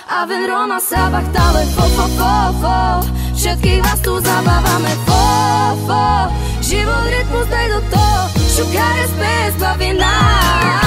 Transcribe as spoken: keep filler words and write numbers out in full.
a ven Roma sa bachtale. Fo, fo, fo, fo, všetkých vás tu zabávame. Fo, fo, život rytmus daj do toho, šukare spes baví nás.